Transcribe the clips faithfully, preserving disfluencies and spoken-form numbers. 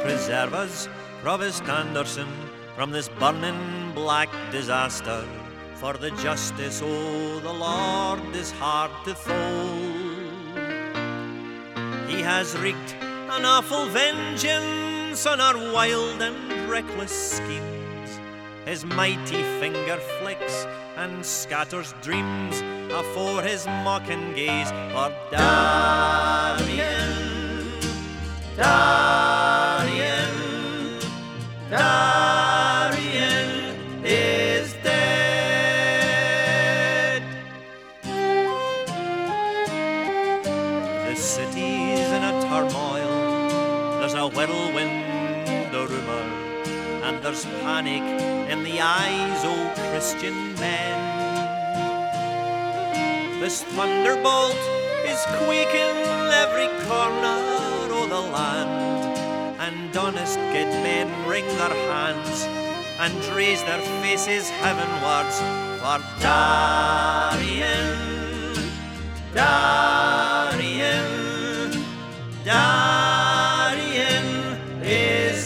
preserve us, Provost Anderson, from this burning black disaster. For the justice o' the Lord is hard to thole. He has wreaked an awful vengeance on our wild and reckless schemes. His mighty finger flicks and scatters dreams afore his mocking gaze. For Darien, Darien, Darien is dead. The city's in a turmoil, there's a whirlwind o' rumour, and there's panic in the eyes o' Christian men. This thunderbolt is quaking every corner o' the land, and honest good men wring their hands and raise their faces heavenwards. For Darien, Darien, Darien is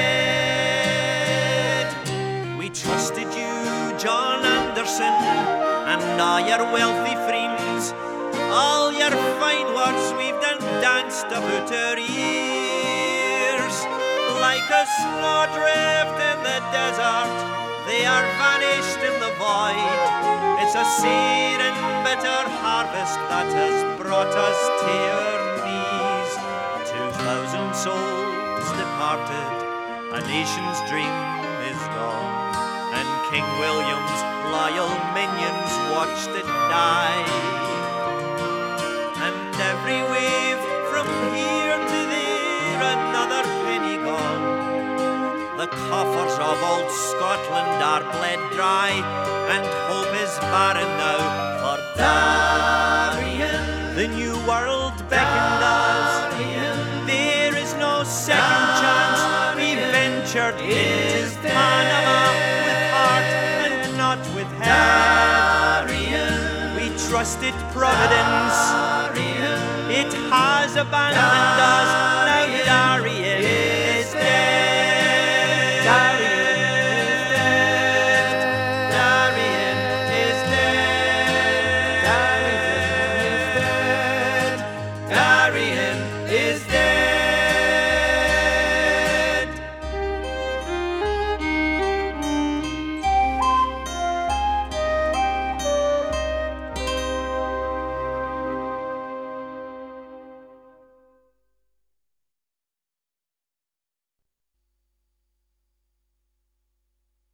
dead. We trusted you, John Anderson, and all your wealthy friends. All your fine words we've done danced about our ears. Like a snowdrift in the desert, they are vanished in the void. It's a sere and bitter harvest that has brought us to our knees. Two thousand souls departed, a nation's dream is gone, and King William's loyal minions watched it die. And every wave from here to there, another penny gone. The coffers of old Scotland are bled dry, and hope is barren now. For Darien, the new world beckons us. There is no second chance. We ventured into Panama with heart and not with head. We trusted Providence. It has abandoned us. Now Darien is dead. Darien is dead. Darien is dead. Darien is dead.